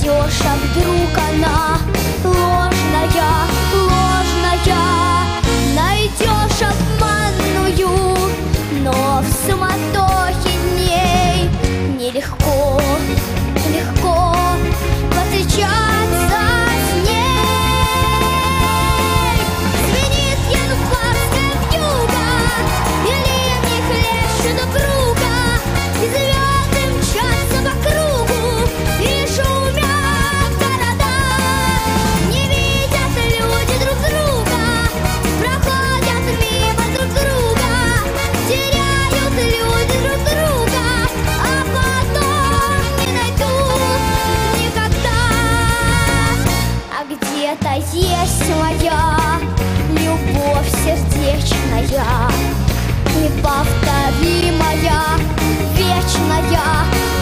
найдешь, а вдруг она ложная, ложная. Найдешь обманную, но в суматохе дней нелегко, легко повстречаться с ней. Звенит январская вьюга, и ливни хлещут упруго, и звезды мчатся по кругу, и шумят города. Не видят люди друг друга, проходят мимо друг друга, теряют люди друг друга, а потом не найдут никогда. А где-то есть моя любовь сердечная, неповторимая, вечная.